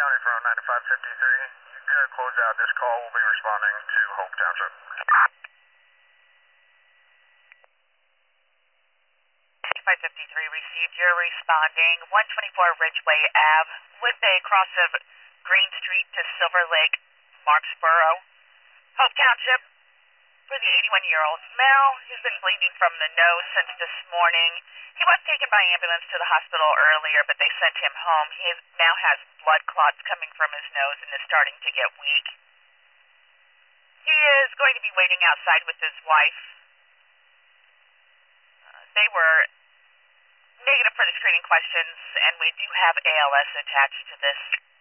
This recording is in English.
County from 9553. You could close out this call. We'll be responding to Hope Township. 9553 received. You're responding 124 Ridgeway Ave with a cross of Green Street to Silver Lake, Marksboro, Hope Township. For the 81-year-old male, he's been bleeding from the nose since this morning. He was taken by ambulance to the hospital earlier, but they sent him home. He now has blood clots coming from his nose and is starting to get weak. He is going to be waiting outside with his wife. They were negative for the screening questions, and we do have ALS attached to this.